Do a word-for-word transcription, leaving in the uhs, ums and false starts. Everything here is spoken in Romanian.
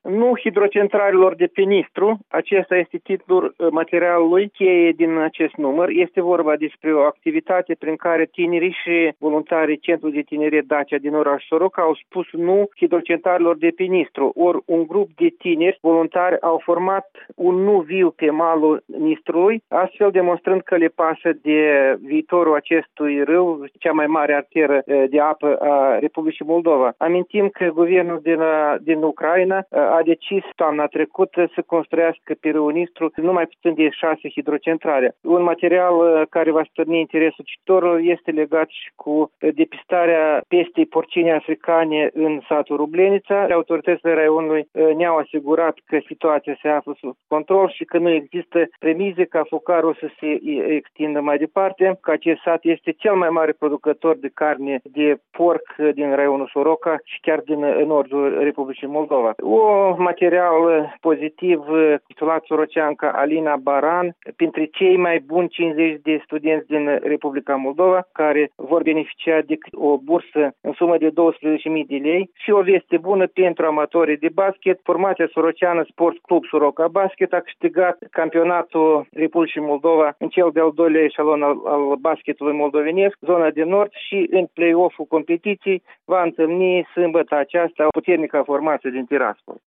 Nu hidrocentralelor de pe Nistru, acesta este titlul materialului cheie din acest număr. Este vorba despre o activitate prin care tinerii și voluntarii Centrului de Tineret Dacia din oraș Soroca au spus nu hidrocentralelor de pe Nistru. Ori un grup de tineri voluntari au format un nu viu pe malul Nistrului, astfel demonstrând că le pasă de viitorul acestui râu, cea mai mare arteră de apă a Republicii Moldova. Amintim că guvernul din, din Ucraina a decis toamna trecută să construiască pe râul Nistru numai puțin de șase hidrocentrale. Un material care va stârni interesul cititorului este legat și cu depistarea pestei porcine africane în satul Rublenița. Autoritățile raionului ne-au asigurat că situația se află sub control și că nu există premize ca focarul să se extindă mai departe, că acest sat este cel mai mare producător de carne de porc din raionul Soroca și chiar din nordul Republicii Moldova. Un material pozitiv titulat soroceanca Alina Baran, printre cei mai buni cincizeci de studenți din Republica Moldova, care vor beneficia de o bursă în sumă de douăsprezece mii de lei și o veste bună pentru amatorii de basket. Formația soroceană Sport Club Soroca Basket a câștigat campionatul Republicii Moldova în cel de-al doilea eșalon al, al basketului moldovenesc, zona de nord, și în play-off-ul competiției va întâlni sâmbătă aceasta o puternică formație din Tiraspol.